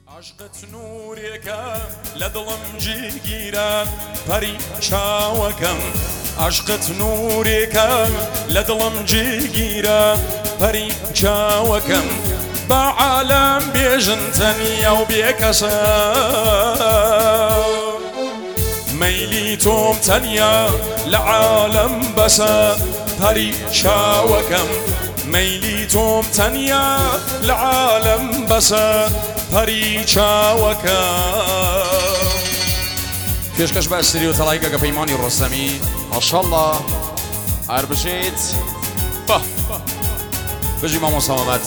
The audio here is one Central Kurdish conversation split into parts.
عشقت نورێکە لە دڵم جێگیرە پەریچاوەکەم عشقت نورێکە لە دڵم جێگیرە پەریچاوەکەم بە عالەم بێژن تەنیا و بێکەسە مەیلی تۆم تەنیا لە عالەم بەسە پەریچاوەکەم مەیلی تۆم تەنیا لە عالەم بەسە پەریچاوەکەم پێشکەش بە ئەستری و تەڵای گەگە پەیمانی ڕۆستەمی ماشەڵڵا هەر بژیت بە بژی مامۆستا مەمەد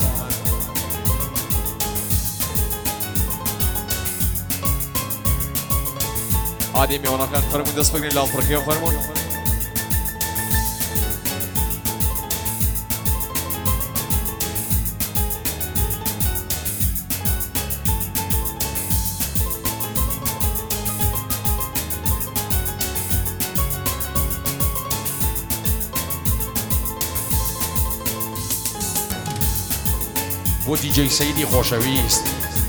عادی میوانەکان فەرموون دەست بگرین لاڵپڕکێ فەرموون بۆ دیجەی سەیدی خۆشەویست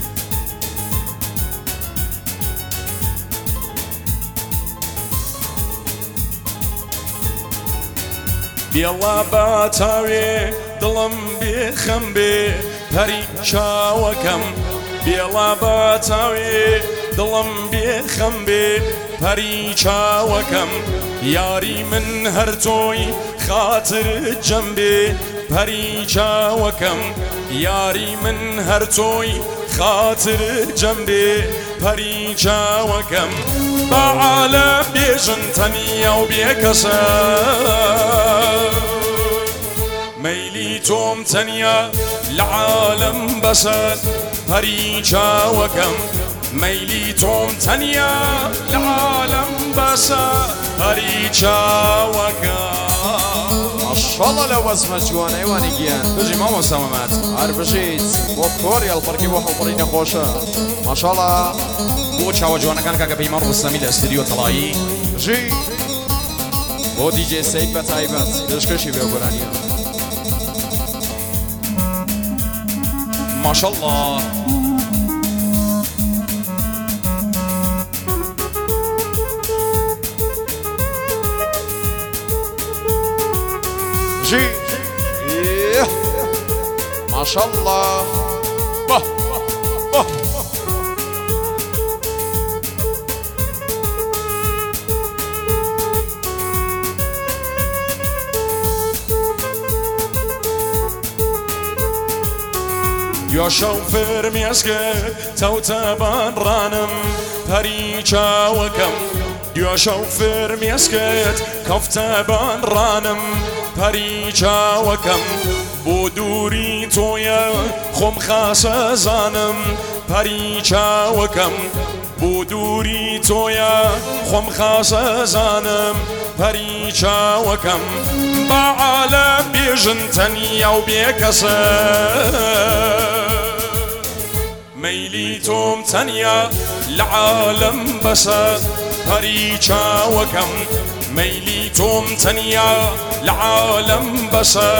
بێڵا بە تاوێ دڵم بێخەم بێ پەریچاوەکەم بێڵا بە تاوێ دڵم بێخەم بێ پەریچاوەکەم یاری من هەر تۆی خاترت جەمبێ پەریچاوەکەم یاری من هەر تۆی خاترت جەمبێ پەریچاوەکەم بە عالەم بێژن تەنیا و بێکەسە مەیلی تۆم تەنیا لە عالەم بەسە پەریچاوەکەم مەیلی تۆم تەنیا لە عالەم بەسە پەریچاوەکەم ماشاءالله لە وەزمە جوانە ئێوانی گیان بژی مامۆستا مەمەد هەر بژیت بۆ کۆری هەڵپەرکی بۆ هەڵپەڕی نەخۆشە ماشاءالله بۆ چاوە جوانەکان کاکە پەیمان ڕۆستەمی لە ئەستریۆ تەڵایی ژی بۆ دیجێ سەید بە تایبەت دەشکەشی بێگۆرانیە ماشاءالله ژی ماشاءالله بە بە یۆشە و فرمێسکە تەوتەبان ڕانم پەریچاوەکەم یۆشە و فرمێسکت کەفتەبان ڕانم پەریچاوەکەم بۆ دووری تۆیە خۆم خاسە زانم پەریچاوەکەم بۆ دووری تۆیە خۆم خاسە زانم پەریچاوەکەم بە عالەم بێژن تەنیا و بێکەسە مەیلی تۆم تەنیا لە عالەم بەسە پەریچاوەکەم مەیلی تۆم تەنیا لە عالەم بەسە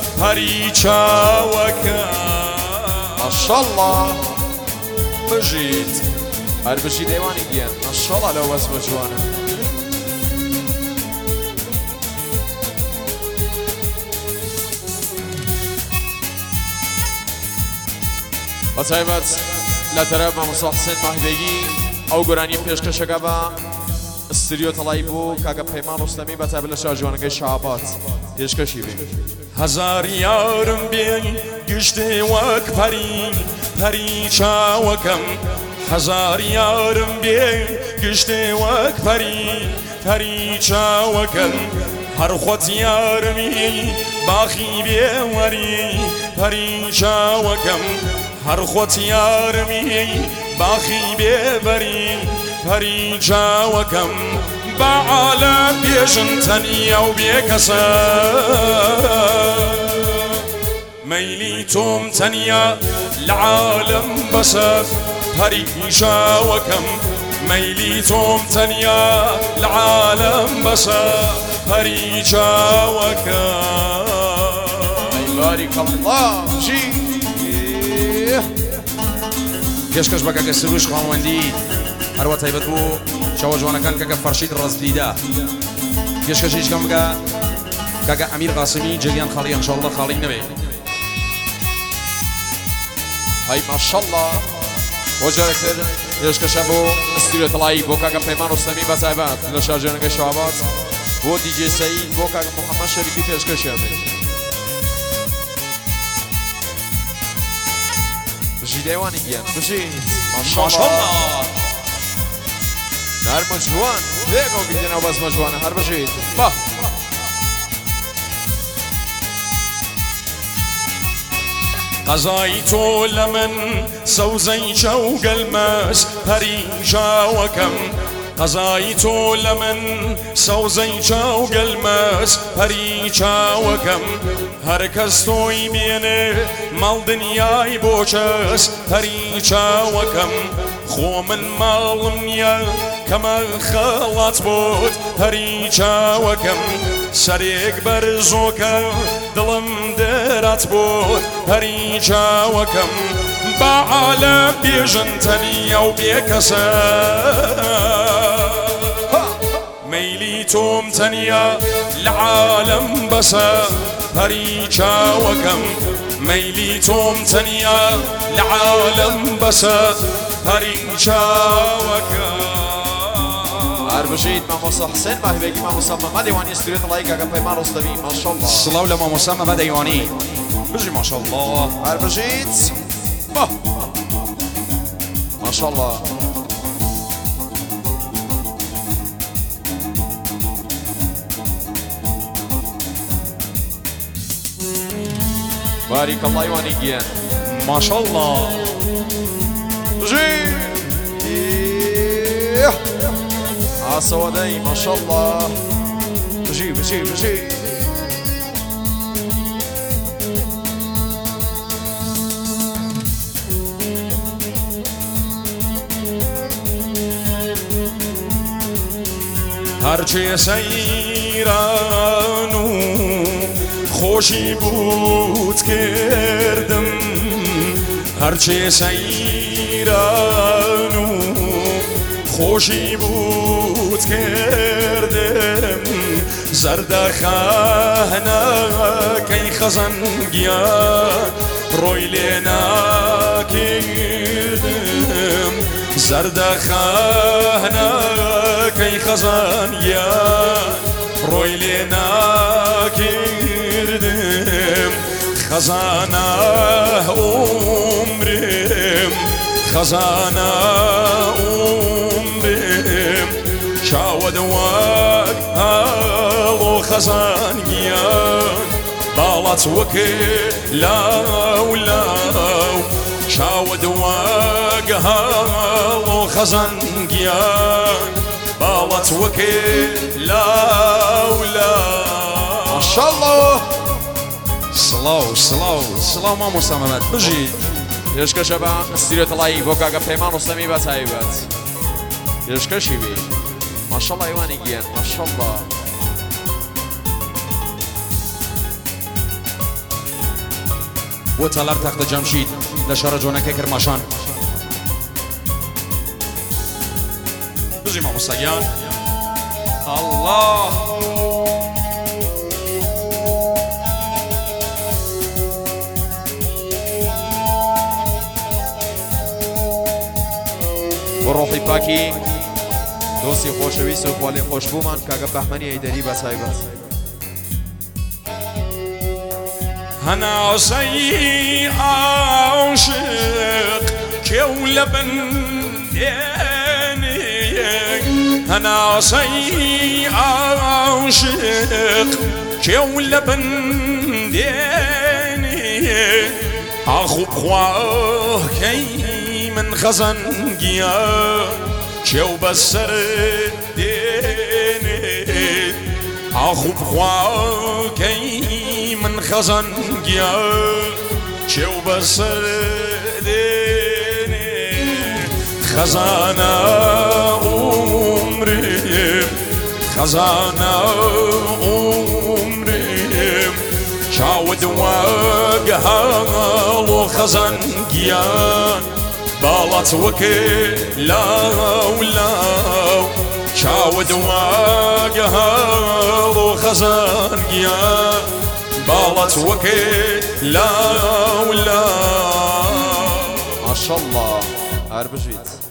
پەریچاوەکەم ماشاءالله بژیت هەر بژیت ئێوانی گیان ماشاءالله لە وەزمە جوانە بەتایبەت لە تەرەف مامۆستا حوسێن ماهیبێگی ئەو گۆرانی پێشکەشەکە بە ئەستریۆ تەڵایی بوو کاکە پەیمان ڕۆستەمی بەتایبەت لە شار جوانەکەی شەعبات پێشکەشی بێ هەزار یارم بێ گشتێ وەک پەریچاوەکەم هەزار یارم بێ گشتێ وەک پەریچاوەکەم هەر خۆت یارمی باخی بێوەری پەریچاوەکەم هەر خۆت یارمی باخی بێبەری پەریچاوەکەم بە عالەم بێژن تەنیا و بێکەسە مەیلی تۆم تەنیا لە عالەم بەسە پەریچاوەکەم مەیلی تۆم تەنیا لە عالەم بەسە پەریچاوەکەم بارك الله جي پێشکەش بە کاکە سروش خاوەندی هەروە تایبەت بوو چاوە جوانەکان کاکە فەرشید ڕەزلیدا پێشکەشیش کەم بکە کاکە ئەمیر قاسمی جێگیان خاڵی ئەنشاڵڵە خاڵی نەبێ هاي ما شاء الله وجاركتر پێشکەشە بۆ ئەستوریۆ تەڵایی بۆ کاکە پەیمان ڕوستەمی بەتایبەت لە شارژێنەکەی شەوابات بۆ دیجێ سەید بۆ کاکە محەممەد شەریفی پێشکەشیان بێت ژیدەیوانی گیان بژین ماشاءالله هەر مەجوان لێگەڵ بیدێنەوە بەس مەجوانە هەر بژین با قەزای تۆ لە من سەوزەی چەوگەلمەس پەریشاوەکەم قەزای تۆ لە من سەوزەی چاوگەلمەس پەریچاوەکەم هەر کەس تۆی بێنێ ماڵ دنیای بۆ کەس پەریچاوەکەم خۆ من ماڵم نییە کەمە خەڵات بۆت پەریچاوەکەم سەرێک بەرزۆکە دڵم دەرات بۆت پەریچاوەکەم بەعالە بێژن تەنیا و بێکەسە مەیلی تۆم تەنیا لە عالەم بەسە پەریچاوەکەم مەیلی تۆم تەنیا لە عالەم بەسە پەریچاوەکەم هەر بژیت مامۆستا حسێن ماهیبێکی مامۆستا مەمەد ئەیوانی ئەستوریۆ تەڵایی کاکە پەیمان ڕۆستەمی ماشاءالله سڵاو لە مامۆستا مەمەد ئەیوانی بژی ماشاءالله هەر بژیت با ماشاءالله بارك الله يواني جيان ما شاء الله جي عصودي ما شاء الله بجي بجي بجي هرچه سیرانو خوشی بود کردم هرچه سیرانو خوشی بود کردم زردخانه کی خزنگیان روی لینا کردم زردخانه کی خزنگیان روی لینا کردم خزانه عمرم خزانه عمرم شاود وق هالو خزانگیان بالات وكل لاو لاو شاود وق هالو خزانگیان بالات وكل لاو لاو ما شاء الله سڵاو سڵاو سڵاو مامۆستا مەمەد بژی پێشکەشە بە ئەستوریۆ تەڵایی بۆ کاکە پەیمان ڕۆستەمی بەتایبەت پێشکەشی بێ ماشاءالله ئەیوانی گیان ماشاءالله بۆ تەلار تەختە جەمشید لە شارە جۆنەکەی کرماشان بژی مامۆستاگیان الله ڕۆحی پاکی دۆستی خۆشەویست و خۆڵی خۆشبوومان کاکە بەحمەنی ئەیدەری بەتایبەت هەناسەی عاشق کێو لە بەندێنێک هەناسەی عاشق کێو لە بەندێنێک ئاخوب خواکەی من خزنگیان کێو بەسەر دێنێت ئاخوب خواکەی من خزنگیان کێو بەسەر دێنێت خەزانە عمرم خەزانە عمرم شاود وەک هەڵۆ خەزەنگیان باڵات وەکێ لاو لاو چاوت واگە هەڵ و خەزان گیا باڵات وەکێ لاو لاو ماشاءالله هەر بژیت